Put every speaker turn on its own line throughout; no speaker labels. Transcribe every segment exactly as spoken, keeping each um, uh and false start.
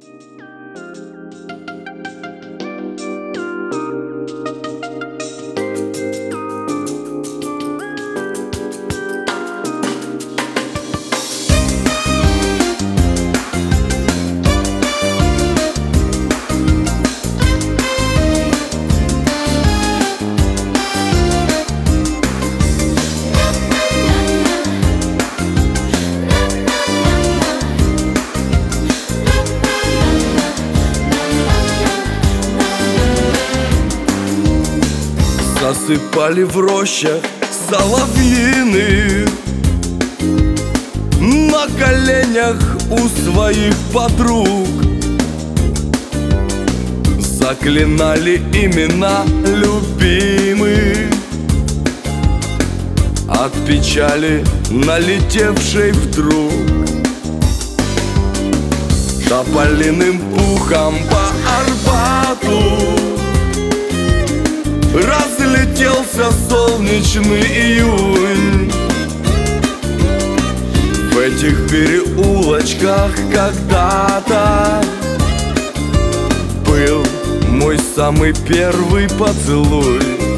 Засыпали в рощах соловьиных, на коленях у своих подруг заклинали имена любимых от печали, налетевшей вдруг. Тополиным пухом по Арбату разлетелся солнечный июнь. В этих переулочках когда-то был мой самый первый поцелуй.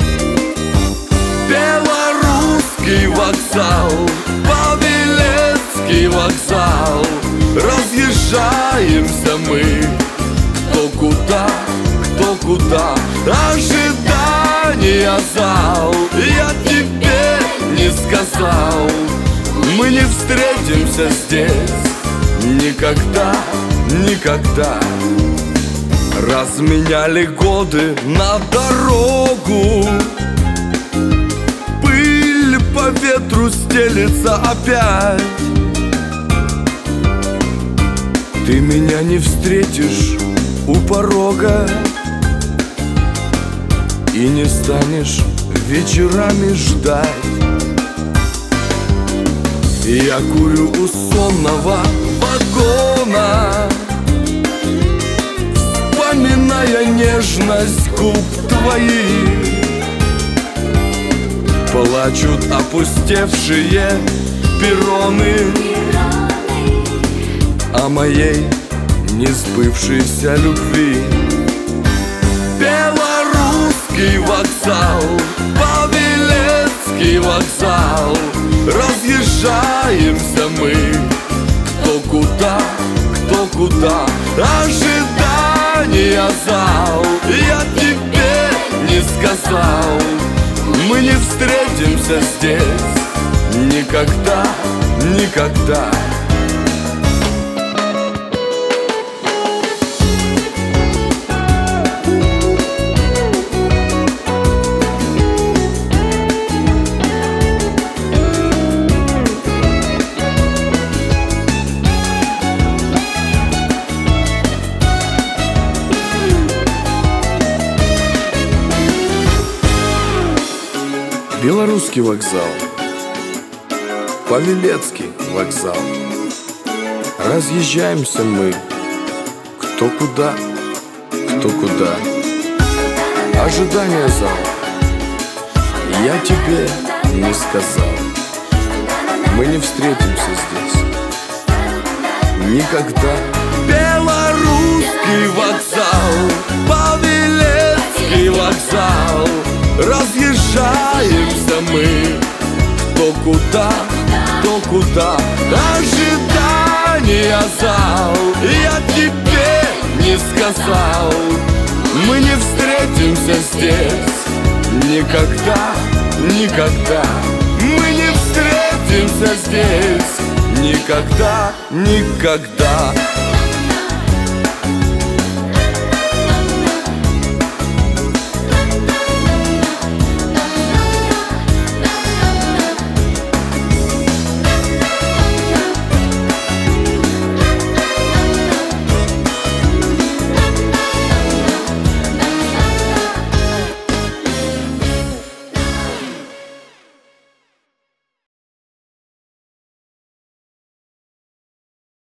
Белорусский вокзал, Павелецкий вокзал, разъезжаемся мы кто куда, кто куда. Ожидания зал, я тебе не сказал, мы не встретимся здесь никогда, никогда. Разменяли годы на дорогу, пыль по ветру стелется опять. Ты меня не встретишь у порога и не станешь вечерами ждать. Я курю у сонного вагона, вспоминая нежность губ твоих. Плачут опустевшие перроны о моей несбывшейся любви. Белорусский вокзал, Павелецкий вокзал, разъезжаемся мы кто куда, кто куда. Ожидания зал, я тебе не сказал, мы не встретимся здесь никогда, никогда.
Белорусский вокзал, Павелецкий вокзал, разъезжаемся мы кто куда, кто куда. Ожидания зал, я тебе не сказал, мы не встретимся здесь никогда.
Белорусский вокзал, Павелецкий вокзал, разъезжаемся мы кто куда, кто куда. Ожидания зал, я тебе не сказал, мы не встретимся здесь никогда, никогда. Мы не встретимся здесь никогда, никогда.